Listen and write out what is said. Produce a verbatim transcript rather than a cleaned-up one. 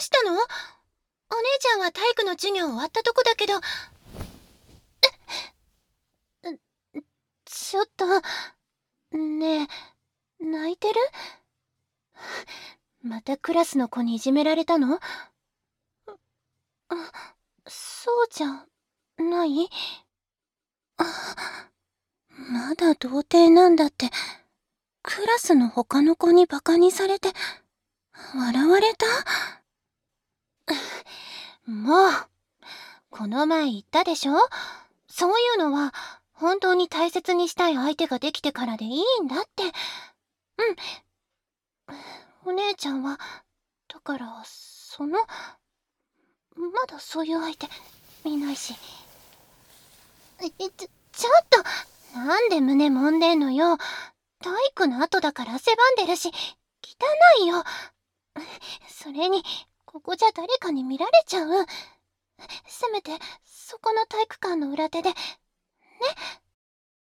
したの？お姉ちゃんは体育の授業終わったとこだけど。え、ちょっと、ねえ、泣いてる？またクラスの子にいじめられたの？あ、そうじゃない？あ、まだ童貞なんだって、クラスの他の子にバカにされて、笑われた？もう、この前言ったでしょ？そういうのは、本当に大切にしたい相手ができてからでいいんだって。うん。お姉ちゃんは、だから、その、まだそういう相手、いないし。え、ちょ、ちょっと、なんで胸揉んでんのよ。体育の後だから汗ばんでるし、汚いよ。それに、ここじゃ誰かに見られちゃう。せめて、そこの体育館の裏手で、ね。